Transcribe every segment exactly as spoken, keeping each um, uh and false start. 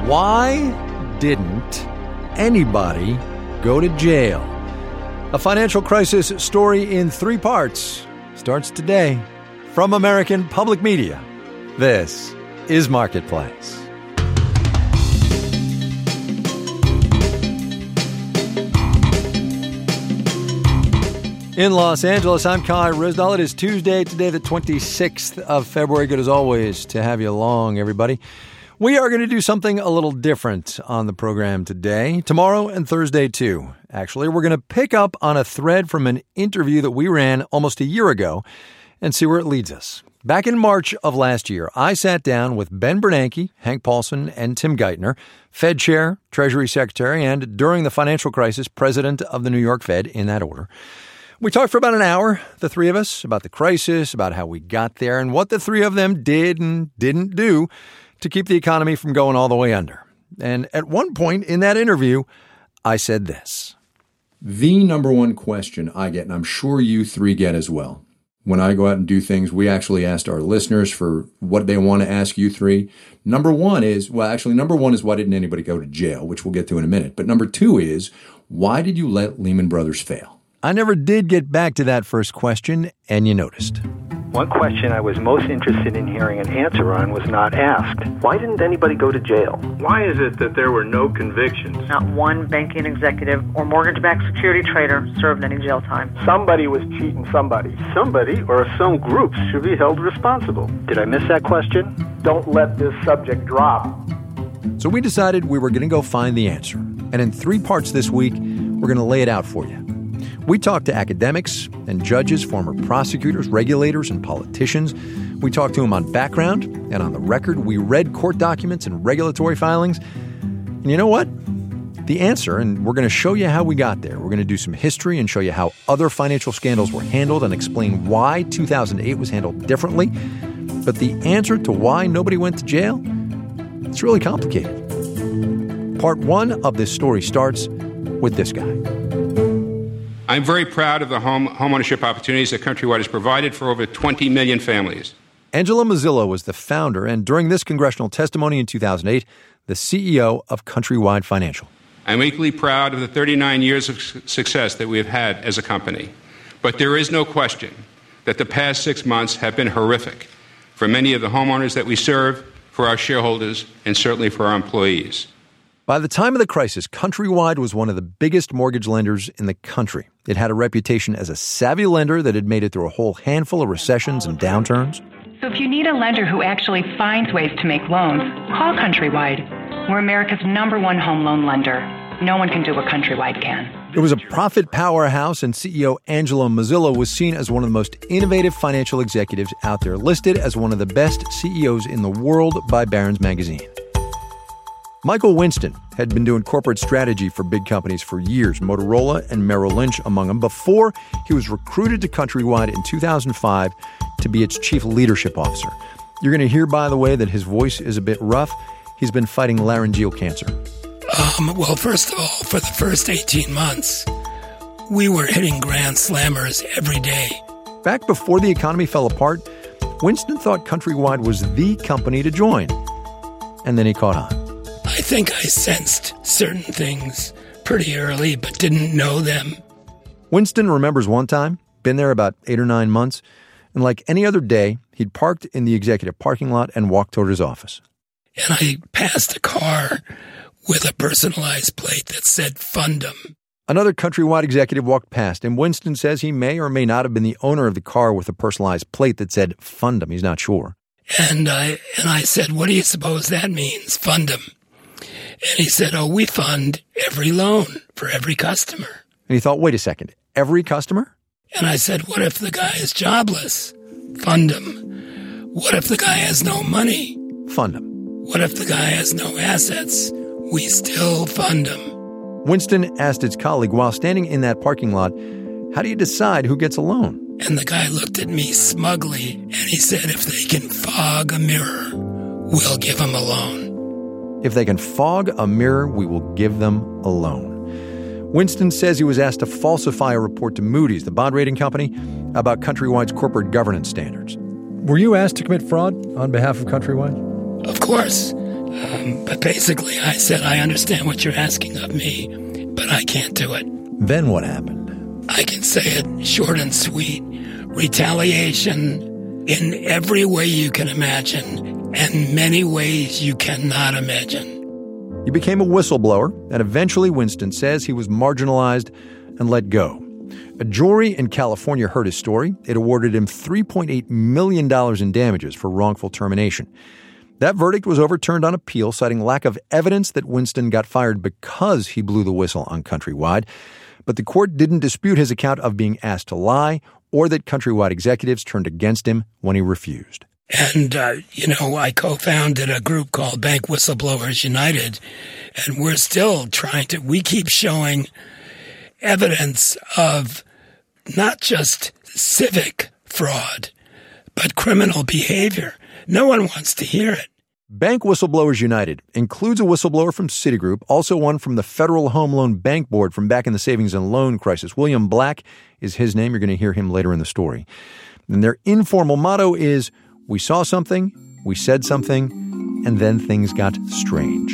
Why didn't anybody go to jail? A financial crisis story in three parts starts today from American Public Media. This is Marketplace. In Los Angeles, I'm Kai Ryssdal. It is Tuesday, today the twenty-sixth of February. Good as always to have you along, everybody. We are going to do something a little different on the program today, tomorrow and Thursday too. Actually, we're going to pick up on a thread from an interview that we ran almost a year ago and see where it leads us. Back in March of last year, I sat down with Ben Bernanke, Hank Paulson, and Tim Geithner, Fed Chair, Treasury Secretary, and during the financial crisis, President of the New York Fed, in that order. We talked for about an hour, the three of us, about the crisis, about how we got there, and what the three of them did and didn't do to keep the economy from going all the way under. And at one point in that interview, I said this. The number one question I get, and I'm sure you three get as well, when I go out and do things, we actually asked our listeners for what they want to ask you three. Number one is, well, actually, number one is, why didn't anybody go to jail, which we'll get to in a minute. But number two is, why did you let Lehman Brothers fail? I never did get back to that first question, and you noticed. One question I was most interested in hearing an answer on was not asked. Why didn't anybody go to jail? Why is it that there were no convictions? Not one banking executive or mortgage-backed security trader served any jail time. Somebody was cheating somebody. Somebody or some groups should be held responsible. Did I miss that question? Don't let this subject drop. So we decided we were going to go find the answer. And in three parts this week, we're going to lay it out for you. We talked to academics and judges, former prosecutors, regulators, and politicians. We talked to them on background and on the record. We read court documents and regulatory filings. And you know what? The answer, and we're going to show you how we got there. We're going to do some history and show you how other financial scandals were handled and explain why two thousand eight was handled differently. But the answer to why nobody went to jail, it's really complicated. Part one of this story starts with this guy. I'm very proud of the home homeownership opportunities that Countrywide has provided for over twenty million families. Angela Mozilo was the founder, and during this congressional testimony in two thousand eight, the C E O of Countrywide Financial. I'm equally proud of the thirty-nine years of success that we have had as a company. But there is no question that the past six months have been horrific for many of the homeowners that we serve, for our shareholders, and certainly for our employees. By the time of the crisis, Countrywide was one of the biggest mortgage lenders in the country. It had a reputation as a savvy lender that had made it through a whole handful of recessions and downturns. So if you need a lender who actually finds ways to make loans, call Countrywide. We're America's number one home loan lender. No one can do what Countrywide can. It was a profit powerhouse, and C E O Angela Mozilo was seen as one of the most innovative financial executives out there, listed as one of the best C E Os in the world by Barron's Magazine. Michael Winston had been doing corporate strategy for big companies for years, Motorola and Merrill Lynch among them, before he was recruited to Countrywide in two thousand five to be its chief leadership officer. You're going to hear, by the way, that his voice is a bit rough. He's been fighting laryngeal cancer. Um, well, first of all, for the first eighteen months, we were hitting grand slammers every day. Back before the economy fell apart, Winston thought Countrywide was the company to join. And then he caught on. I think I sensed certain things pretty early, but didn't know them. Winston remembers one time, been there about eight or nine months, and like any other day, he'd parked in the executive parking lot and walked toward his office. And I passed a car with a personalized plate that said Fund 'em. Another Countrywide executive walked past, and Winston says he may or may not have been the owner of the car with a personalized plate that said Fund 'em. He's not sure. And I, and I said, what do you suppose that means, Fund 'em? And he said, oh, we fund every loan for every customer. And he thought, wait a second, every customer? And I said, what if the guy is jobless? Fund him. What if the guy has no money? Fund him. What if the guy has no assets? We still fund him. Winston asked his colleague while standing in that parking lot, how do you decide who gets a loan? And the guy looked at me smugly, and he said, if they can fog a mirror, we'll give him a loan. If they can fog a mirror, we will give them a loan. Winston says he was asked to falsify a report to Moody's, the bond rating company, about Countrywide's corporate governance standards. Were you asked to commit fraud on behalf of Countrywide? Of course. Um, but basically, I said, I understand what you're asking of me, but I can't do it. Then what happened? I can say it short and sweet. Retaliation in every way you can imagine, and many ways you cannot imagine. He became a whistleblower, and eventually Winston says he was marginalized and let go. A jury in California heard his story. It awarded him three point eight million dollars in damages for wrongful termination. That verdict was overturned on appeal, citing lack of evidence that Winston got fired because he blew the whistle on Countrywide. But the court didn't dispute his account of being asked to lie or that Countrywide executives turned against him when he refused. And, uh, you know, I co-founded a group called Bank Whistleblowers United, and we're still trying to, we keep showing evidence of not just civic fraud, but criminal behavior. No one wants to hear it. Bank Whistleblowers United includes a whistleblower from Citigroup, also one from the Federal Home Loan Bank Board from back in the savings and loan crisis. William Black is his name. You're going to hear him later in the story. And their informal motto is, we saw something, we said something, and then things got strange.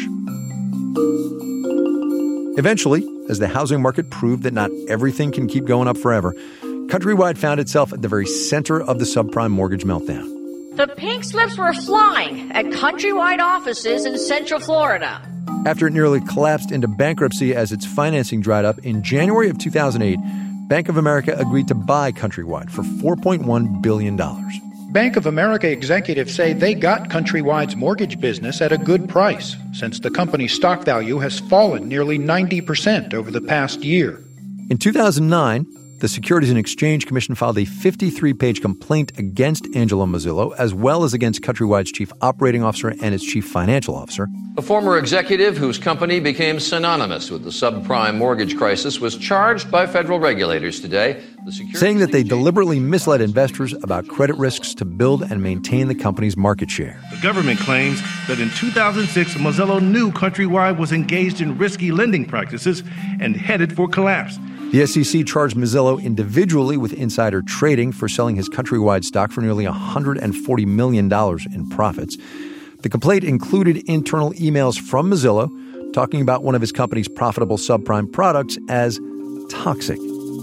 Eventually, as the housing market proved that not everything can keep going up forever, Countrywide found itself at the very center of the subprime mortgage meltdown. The pink slips were flying at Countrywide offices in Central Florida. After it nearly collapsed into bankruptcy as its financing dried up, in January of two thousand eight, Bank of America agreed to buy Countrywide for four point one billion dollars. Bank of America executives say they got Countrywide's mortgage business at a good price, since the company's stock value has fallen nearly ninety percent over the past year. In two thousand nine, the Securities and Exchange Commission filed a fifty-three page complaint against Angelo Mozillo, as well as against Countrywide's chief operating officer and its chief financial officer. A former executive whose company became synonymous with the subprime mortgage crisis was charged by federal regulators today, the saying that they deliberately misled investors about credit risks to build and maintain the company's market share. The government claims that in two thousand six, Mozillo knew Countrywide was engaged in risky lending practices and headed for collapse. The S E C charged Mozillo individually with insider trading for selling his Countrywide stock for nearly one hundred forty million dollars in profits. The complaint included internal emails from Mozillo talking about one of his company's profitable subprime products as toxic.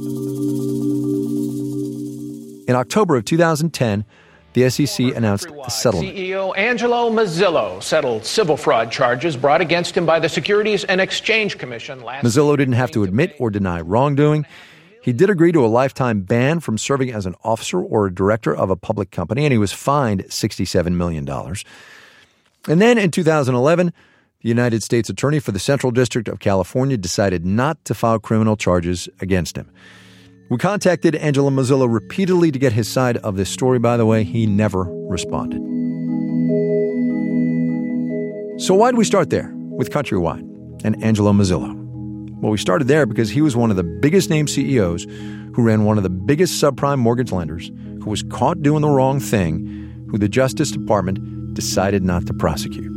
In October of two thousand ten, the S E C announced a settlement. C E O Angelo Mozillo settled civil fraud charges brought against him by the Securities and Exchange Commission last Mozillo didn't have to admit or deny wrongdoing. He did agree to a lifetime ban from serving as an officer or a director of a public company, and he was fined sixty-seven million dollars. And then in two thousand eleven, the United States Attorney for the Central District of California decided not to file criminal charges against him. We contacted Angelo Mozillo repeatedly to get his side of this story. By the way, he never responded. So why did we start there with Countrywide and Angelo Mozillo? Well, we started there because he was one of the biggest name C E Os who ran one of the biggest subprime mortgage lenders, who was caught doing the wrong thing, who the Justice Department decided not to prosecute.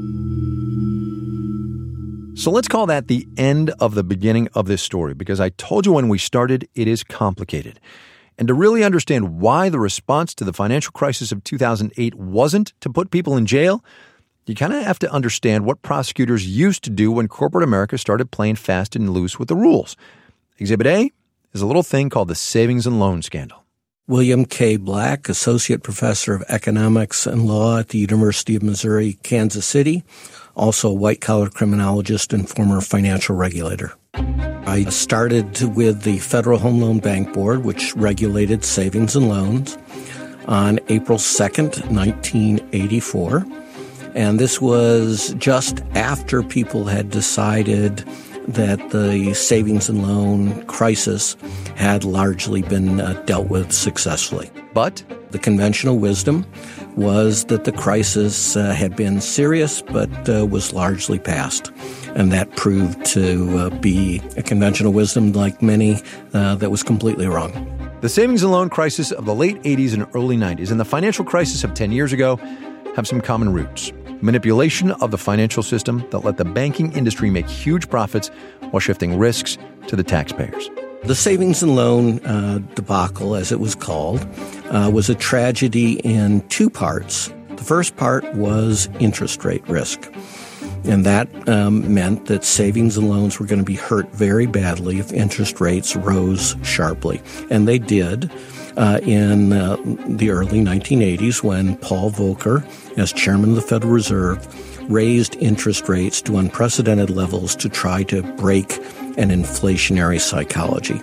So let's call that the end of the beginning of this story, because I told you when we started, it is complicated. And to really understand why the response to the financial crisis of two thousand eight wasn't to put people in jail, you kind of have to understand what prosecutors used to do when corporate America started playing fast and loose with the rules. Exhibit A is a little thing called the savings and loan scandal. William K. Black, Associate Professor of Economics and Law at the University of Missouri, Kansas City, also a white-collar criminologist and former financial regulator. I started with the Federal Home Loan Bank Board, which regulated savings and loans, on April second, nineteen eighty-four. And this was just after people had decided that the savings and loan crisis had largely been uh, dealt with successfully. But the conventional wisdom was that the crisis uh, had been serious, but uh, was largely past. And that proved to uh, be a conventional wisdom, like many, uh, that was completely wrong. The savings and loan crisis of the late eighties and early nineties and the financial crisis of ten years ago have some common roots. Manipulation of the financial system that let the banking industry make huge profits while shifting risks to the taxpayers. The savings and loan uh, debacle, as it was called, uh, was a tragedy in two parts. The first part was interest rate risk. And that um, meant that savings and loans were going to be hurt very badly if interest rates rose sharply. And they did uh, in uh, the early nineteen eighties when Paul Volcker, as chairman of the Federal Reserve, raised interest rates to unprecedented levels to try to break an inflationary psychology.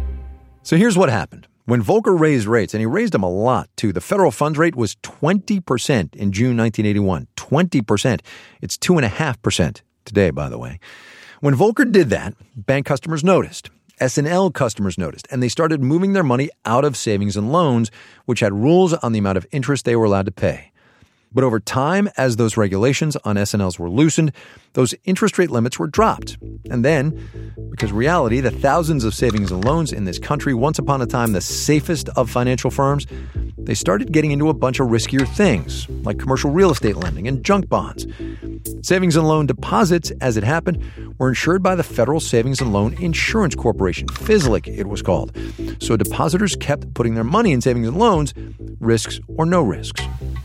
So here's what happened. When Volcker raised rates, and he raised them a lot too, the federal funds rate was twenty percent in June nineteen eighty-one. twenty percent. It's two point five percent today, by the way. When Volcker did that, bank customers noticed. S and L customers noticed, and they started moving their money out of savings and loans, which had rules on the amount of interest they were allowed to pay. But over time, as those regulations on S and Ls were loosened, those interest rate limits were dropped. And then, because reality, the thousands of savings and loans in this country, once upon a time the safest of financial firms, they started getting into a bunch of riskier things, like commercial real estate lending and junk bonds. Savings and loan deposits, as it happened, were insured by the Federal Savings and Loan Insurance Corporation, F S L I C it was called. So depositors kept putting their money in savings and loans, risks or no risks.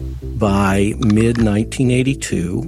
By mid nineteen eighty-two,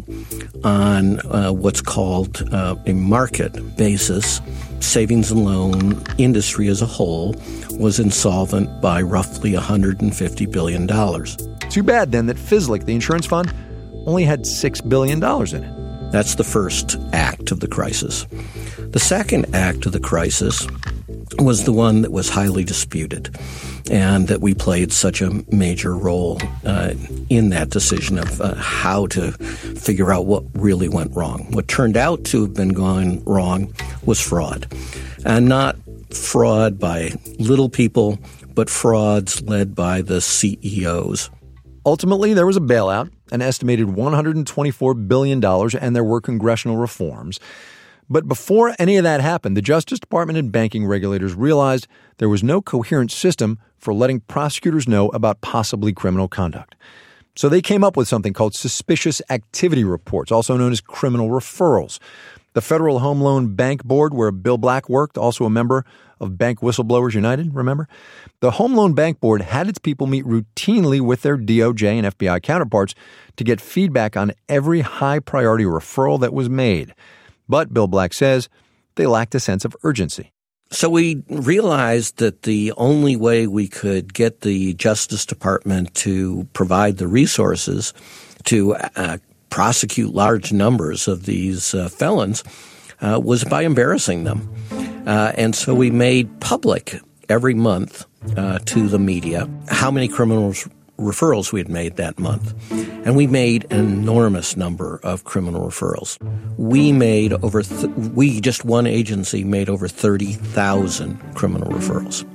on uh, what's called uh, a market basis, savings and loan industry as a whole was insolvent by roughly one hundred fifty billion dollars. Too bad, then, that F S L I C, the insurance fund, only had six billion dollars in it. That's the first act of the crisis. The second act of the crisis was the one that was highly disputed, and that we played such a major role uh, in that decision of uh, how to figure out what really went wrong. What turned out to have been going wrong was fraud, and not fraud by little people, but frauds led by the C E Os. Ultimately, there was a bailout, an estimated one hundred twenty-four billion dollars, and there were congressional reforms. But before any of that happened, the Justice Department and banking regulators realized there was no coherent system for letting prosecutors know about possibly criminal conduct. So they came up with something called suspicious activity reports, also known as criminal referrals. The Federal Home Loan Bank Board, where Bill Black worked, also a member of Bank Whistleblowers United, remember? The Home Loan Bank Board had its people meet routinely with their D O J and F B I counterparts to get feedback on every high-priority referral that was made. But, Bill Black says, they lacked a sense of urgency. So we realized that the only way we could get the Justice Department to provide the resources to uh, prosecute large numbers of these uh, felons uh, was by embarrassing them. Uh, and so we made public every month uh, to the media how many criminals referrals we had made that month. And we made an enormous number of criminal referrals. We made over, th- we, just one agency, made over thirty thousand criminal referrals.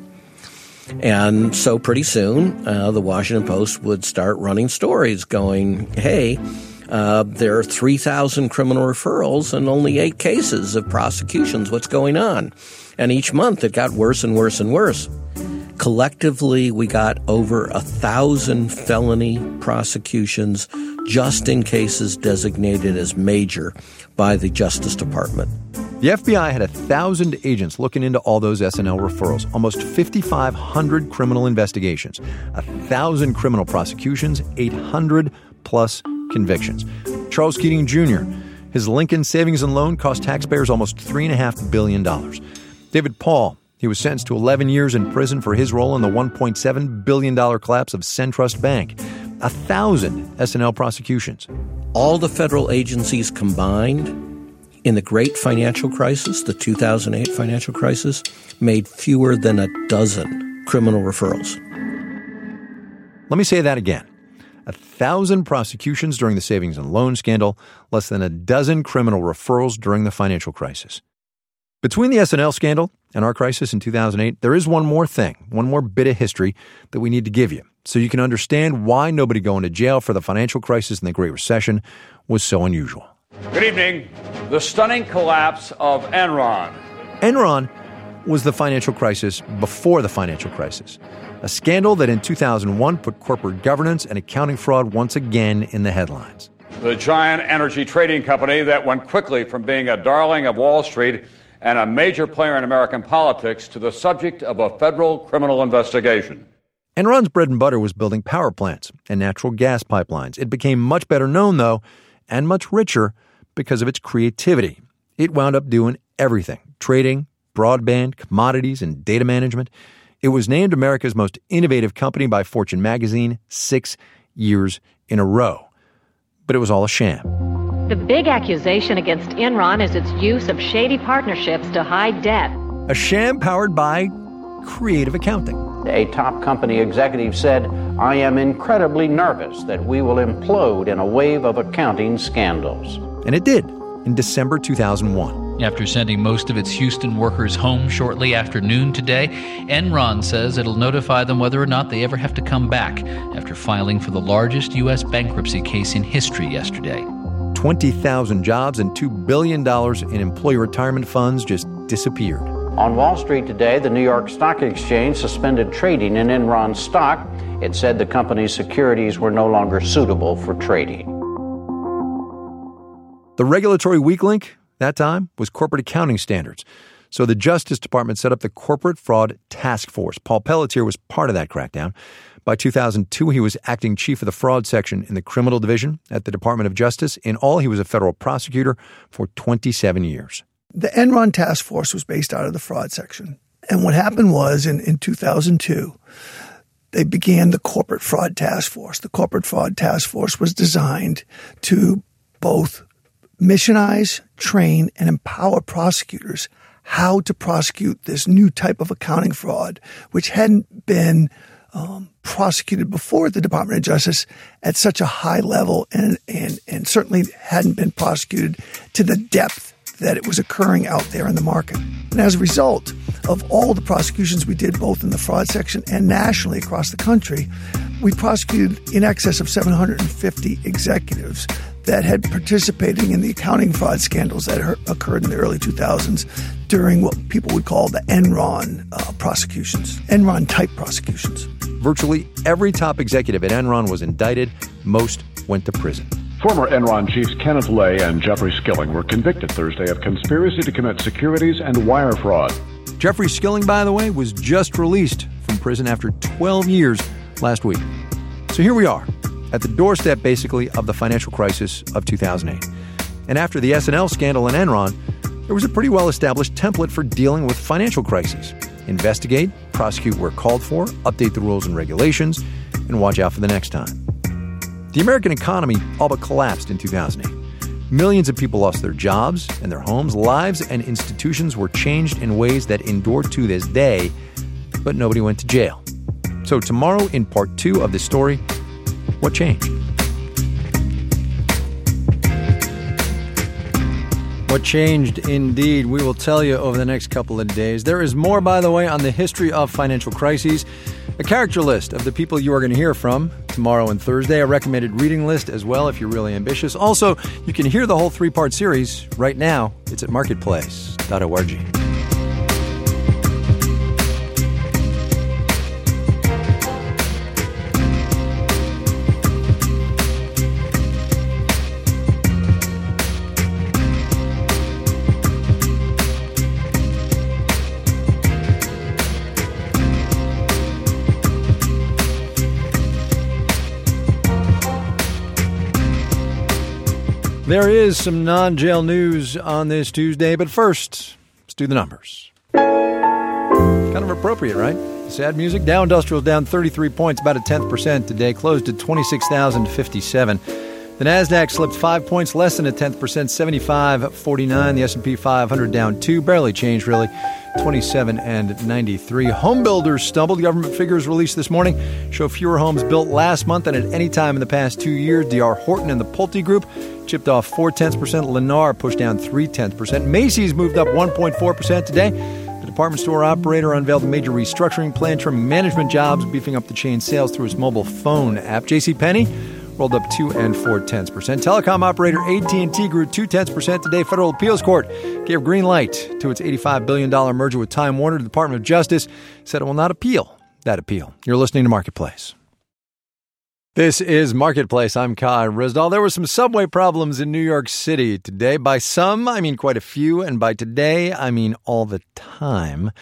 And so pretty soon, uh, the Washington Post would start running stories going, hey, uh, there are three thousand criminal referrals and only eight cases of prosecutions. What's going on? And each month it got worse and worse and worse. Collectively, we got over a thousand felony prosecutions just in cases designated as major by the Justice Department. The F B I had a thousand agents looking into all those S and L referrals, almost fifty-five hundred criminal investigations, a thousand criminal prosecutions, eight hundred plus convictions. Charles Keating Junior, his Lincoln Savings and Loan cost taxpayers almost three point five billion dollars. David Paul, he was sentenced to eleven years in prison for his role in the one point seven billion dollars collapse of SunTrust Bank. A thousand S and L prosecutions. All the federal agencies combined in the great financial crisis, the two thousand eight financial crisis, made fewer than a dozen criminal referrals. Let me say that again. A thousand prosecutions during the savings and loan scandal, less than a dozen criminal referrals during the financial crisis. Between the S and L scandal and our crisis in two thousand eight, there is one more thing, one more bit of history that we need to give you so you can understand why nobody going to jail for the financial crisis and the Great Recession was so unusual. Good evening. The stunning collapse of Enron. Enron was the financial crisis before the financial crisis, a scandal that in two thousand one put corporate governance and accounting fraud once again in the headlines. The giant energy trading company that went quickly from being a darling of Wall Street and a major player in American politics to the subject of a federal criminal investigation. Enron's bread and butter was building power plants and natural gas pipelines. It became much better known, though, and much richer because of its creativity. It wound up doing everything: trading, broadband, commodities, and data management. It was named America's most innovative company by Fortune magazine six years in a row. But it was all a sham. The big accusation against Enron is its use of shady partnerships to hide debt. A sham powered by creative accounting. A top company executive said, "I am incredibly nervous that we will implode in a wave of accounting scandals." And it did in December two thousand one. After sending most of its Houston workers home shortly after noon today, Enron says it'll notify them whether or not they ever have to come back after filing for the largest U S bankruptcy case in history yesterday. twenty thousand jobs and two billion dollars in employee retirement funds just disappeared. On Wall Street today, the New York Stock Exchange suspended trading in Enron stock. It said the company's securities were no longer suitable for trading. The regulatory weak link that time was corporate accounting standards. So the Justice Department set up the Corporate Fraud Task Force. Paul Pelletier was part of that crackdown. By two thousand two, he was acting chief of the fraud section in the criminal division at the Department of Justice. In all, he was a federal prosecutor for twenty-seven years. The Enron task force was based out of the fraud section. And what happened was in, in two thousand two, they began the Corporate Fraud Task Force. The Corporate Fraud Task Force was designed to both missionize, train, and empower prosecutors how to prosecute this new type of accounting fraud, which hadn't been um, prosecuted before at the Department of Justice at such a high level and, and, and certainly hadn't been prosecuted to the depth that it was occurring out there in the market. And as a result of all the prosecutions we did both in the fraud section and nationally across the country, we prosecuted in excess of seven hundred fifty executives that had participated in the accounting fraud scandals that occurred in the early two thousands during what people would call the Enron uh, prosecutions, Enron-type prosecutions. Virtually every top executive at Enron was indicted. Most went to prison. Former Enron chiefs Kenneth Lay and Jeffrey Skilling were convicted Thursday of conspiracy to commit securities and wire fraud. Jeffrey Skilling, by the way, was just released from prison after twelve years last week. So here we are, at the doorstep, basically, of the financial crisis of two thousand eight. And after the S and L scandal in Enron, there was a pretty well-established template for dealing with financial crises. Investigate, prosecute where called for, update the rules and regulations, and watch out for the next time. The American economy all but collapsed in two thousand eight. Millions of people lost their jobs and their homes. Lives and institutions were changed in ways that endure to this day, but nobody went to jail. So tomorrow, in part two of this story, what changed? What changed, indeed, we will tell you over the next couple of days. There is more, by the way, on the history of financial crises, a character list of the people you are going to hear from tomorrow and Thursday, a recommended reading list as well if you're really ambitious. Also, you can hear the whole three-part series right now. It's at marketplace dot org. There is some non-jail news on this Tuesday, but first, let's do the numbers. Kind of appropriate, right? Sad music. Dow Industrial's down thirty-three points, about a tenth percent today, closed at twenty-six thousand fifty-seven. The Nasdaq slipped five points, less than a tenth percent, seventy-five forty-nine. The S and P five hundred down two, barely changed really, twenty-seven and ninety-three. Home builders stumbled. Government figures released this morning show fewer homes built last month than at any time in the past two years. D R Horton and the Pulte Group chipped off four tenths percent. Lennar pushed down three tenths percent. Macy's moved up one point four percent today. The department store operator unveiled a major restructuring plan, trimming management jobs, beefing up the chain's sales through its mobile phone app. JCPenney rolled up two and four tenths percent. Telecom operator A T and T grew two tenths percent today. Federal Appeals Court gave green light to its eighty-five billion dollars merger with Time Warner. The Department of Justice said it will not appeal that appeal. You're listening to Marketplace. This is Marketplace. I'm Kai Risdall. There were some subway problems in New York City today. By some, I mean quite a few, and by today, I mean all the time.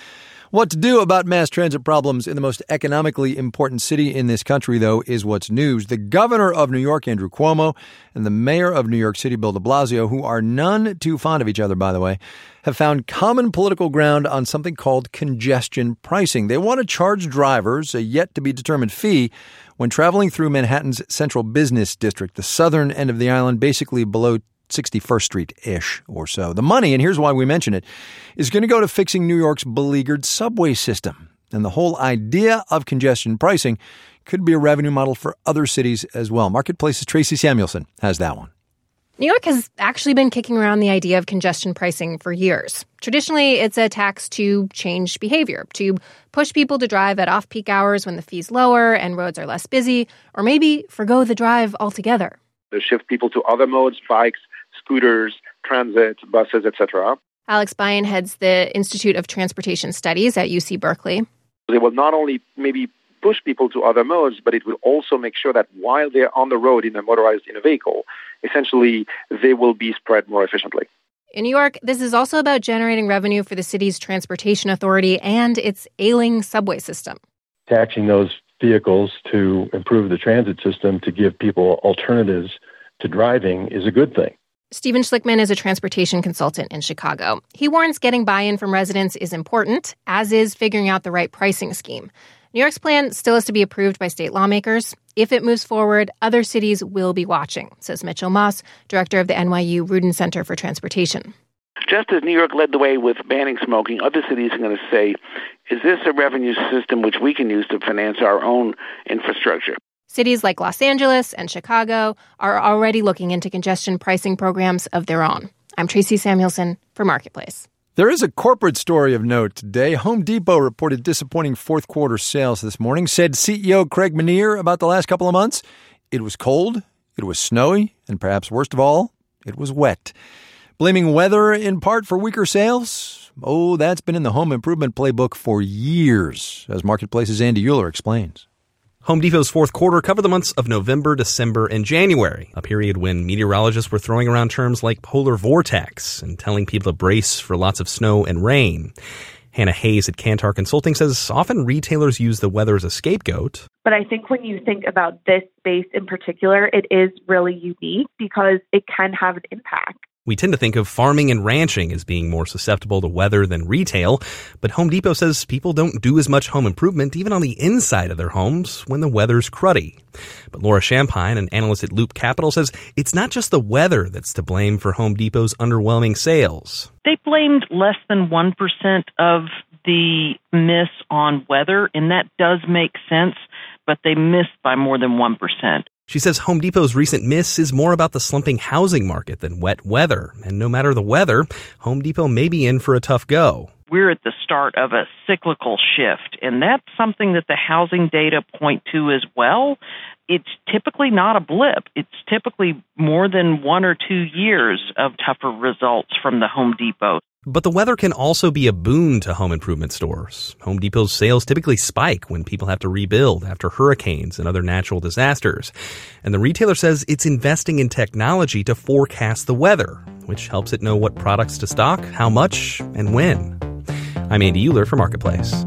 What to do about mass transit problems in the most economically important city in this country, though, is what's news. The governor of New York, Andrew Cuomo, and the mayor of New York City, Bill de Blasio, who are none too fond of each other, by the way, have found common political ground on something called congestion pricing. They want to charge drivers a yet-to-be-determined fee when traveling through Manhattan's central business district, the southern end of the island, basically below sixty-first Street-ish or so. The money, and here's why we mention it, is going to go to fixing New York's beleaguered subway system. And the whole idea of congestion pricing could be a revenue model for other cities as well. Marketplace's Tracy Samuelson has that one. New York has actually been kicking around the idea of congestion pricing for years. Traditionally, it's a tax to change behavior, to push people to drive at off-peak hours when the fee's lower and roads are less busy, or maybe forgo the drive altogether. To shift people to other modes, bikes, scooters, transit, buses, et cetera. Alex Bayen heads the Institute of Transportation Studies at U C Berkeley. They will not only maybe push people to other modes, but it will also make sure that while they're on the road in a motorized in a vehicle, essentially they will be spread more efficiently. In New York, this is also about generating revenue for the city's transportation authority and its ailing subway system. Taxing those vehicles to improve the transit system to give people alternatives to driving is a good thing. Steven Schlickman is a transportation consultant in Chicago. He warns getting buy-in from residents is important, as is figuring out the right pricing scheme. New York's plan still has to be approved by state lawmakers. If it moves forward, other cities will be watching, says Mitchell Moss, director of the N Y U Rudin Center for Transportation. Just as New York led the way with banning smoking, other cities are going to say, is this a revenue system which we can use to finance our own infrastructure? Cities like Los Angeles and Chicago are already looking into congestion pricing programs of their own. I'm Tracy Samuelson for Marketplace. There is a corporate story of note today. Home Depot reported disappointing fourth quarter sales this morning. Said C E O Craig Menear about the last couple of months, it was cold, it was snowy, and perhaps worst of all, it was wet. Blaming weather in part for weaker sales? Oh, that's been in the home improvement playbook for years, as Marketplace's Andy Euler explains. Home Depot's fourth quarter covered the months of November, December, and January, a period when meteorologists were throwing around terms like polar vortex and telling people to brace for lots of snow and rain. Hannah Hayes at Kantar Consulting says often retailers use the weather as a scapegoat. But I think when you think about this space in particular, it is really unique because it can have an impact. We tend to think of farming and ranching as being more susceptible to weather than retail, but Home Depot says people don't do as much home improvement even on the inside of their homes when the weather's cruddy. But Laura Champagne, an analyst at Loop Capital, says it's not just the weather that's to blame for Home Depot's underwhelming sales. They blamed less than one percent of the miss on weather, and that does make sense, but they missed by more than one percent. She says Home Depot's recent miss is more about the slumping housing market than wet weather. And no matter the weather, Home Depot may be in for a tough go. We're at the start of a cyclical shift, and that's something that the housing data point to as well. It's typically not a blip. It's typically more than one or two years of tougher results from the Home Depot. But the weather can also be a boon to home improvement stores. Home Depot's sales typically spike when people have to rebuild after hurricanes and other natural disasters. And the retailer says it's investing in technology to forecast the weather, which helps it know what products to stock, how much, and when. I'm Andy Euler for Marketplace.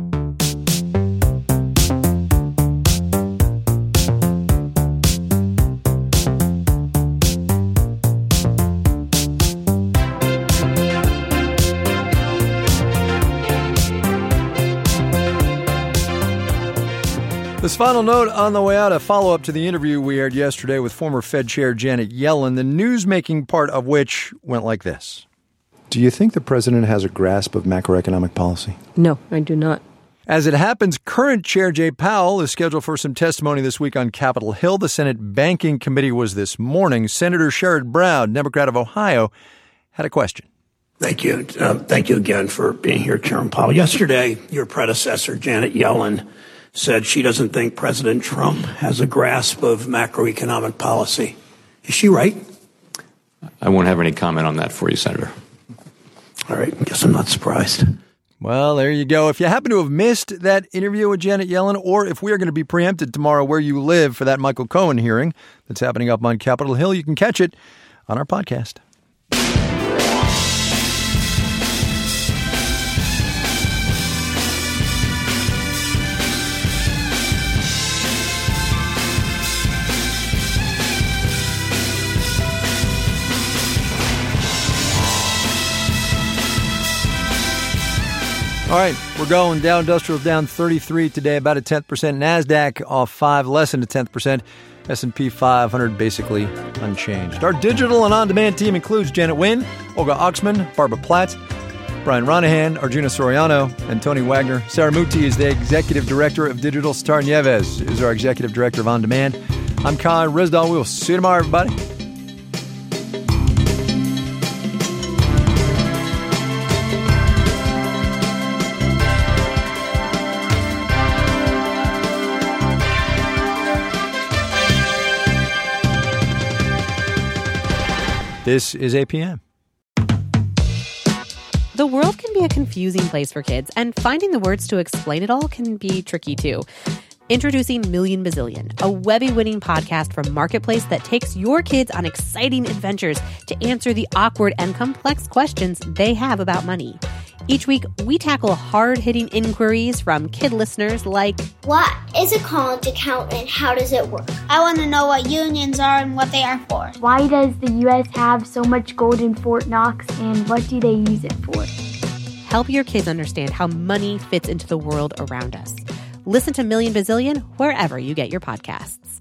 This final note on the way out, a follow-up to the interview we aired yesterday with former Fed Chair Janet Yellen, the news-making part of which went like this. Do you think the president has a grasp of macroeconomic policy? No, I do not. As it happens, current Chair Jay Powell is scheduled for some testimony this week on Capitol Hill. The Senate Banking Committee was this morning. Senator Sherrod Brown, Democrat of Ohio, had a question. Thank you. Uh, thank you again for being here, Chairman Powell. Yesterday, your predecessor, Janet Yellen, said she doesn't think President Trump has a grasp of macroeconomic policy. Is she right? I won't have any comment on that for you, Senator. All right. I guess I'm not surprised. Well, there you go. If you happen to have missed that interview with Janet Yellen, or if we are going to be preempted tomorrow where you live for that Michael Cohen hearing that's happening up on Capitol Hill, you can catch it on our podcast. All right, we're going. Dow Industrial's down thirty-three today, about a tenth percent. NASDAQ off five, less than a tenth percent. S and P five hundred basically unchanged. Our digital and on-demand team includes Janet Nguyen, Olga Oxman, Barbara Platt, Brian Ronahan, Arjuna Soriano, and Tony Wagner. Sarah Muti is the Executive Director of Digital. Star Nieves is our Executive Director of On Demand. I'm Kai Ryssdal. We will see you tomorrow, everybody. This is A P M. The world can be a confusing place for kids, and finding the words to explain it all can be tricky too. Introducing Million Bazillion, a Webby-winning podcast from Marketplace that takes your kids on exciting adventures to answer the awkward and complex questions they have about money. Each week, we tackle hard-hitting inquiries from kid listeners like, what is a college account and how does it work? I want to know what unions are and what they are for. Why does the U S have so much gold in Fort Knox and what do they use it for? Help your kids understand how money fits into the world around us. Listen to Million Bazillion wherever you get your podcasts.